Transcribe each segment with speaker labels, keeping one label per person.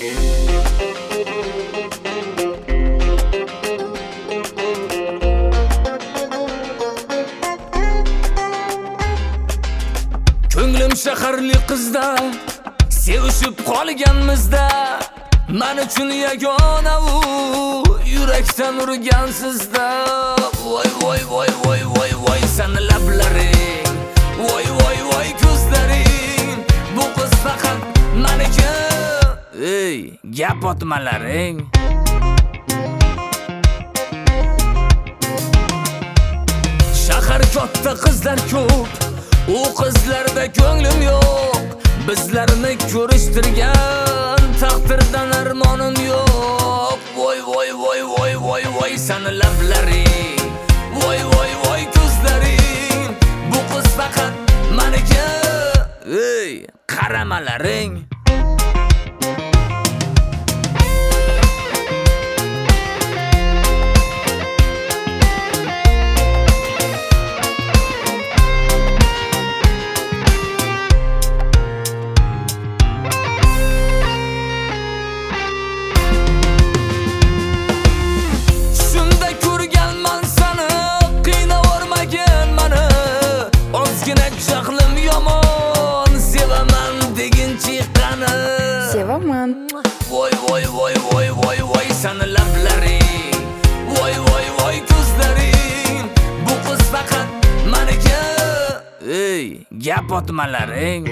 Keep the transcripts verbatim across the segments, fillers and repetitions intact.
Speaker 1: Ko'nglim shaharli qizda sevishib qolganmizda, men uchun yagona u yurakdan urgan sizda. Voy voy voy voy voy voy sen lablaring, voy voy voy ko'zlaring, bu qiz faqat meniki. Ey, gap otmalaring. Shahar katta, qizlar ko'p, u qizlarda ko'nglim yo'q. Bizlarni ko'rishtirgan taqdirdan armonim yo'q. Voy voy voy voy voy voy sen lablaring, voy voy voy ko'zlaring, bu qiz faqat meniki. Ey, qaramalaring. Jahlim yomon, sevaman deginchi qani.
Speaker 2: Sevaman.
Speaker 1: Voy voy voy voy voy voy sen lablaring, voy voy voy ko'zlaring, bu qiz faqat meniki. Ey, gap otmalaring.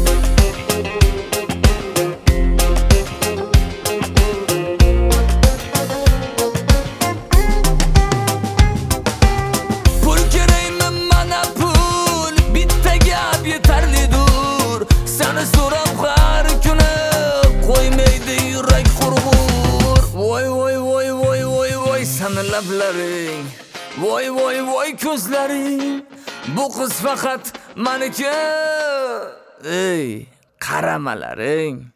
Speaker 1: So'rab har kuni qo'ymaydi yurak qurg'ur. Voy voy voy voy voy voy sen lablaring, voy voy voy ko'zlaring, bu qiz faqat meniki. Ey, qaramalaring.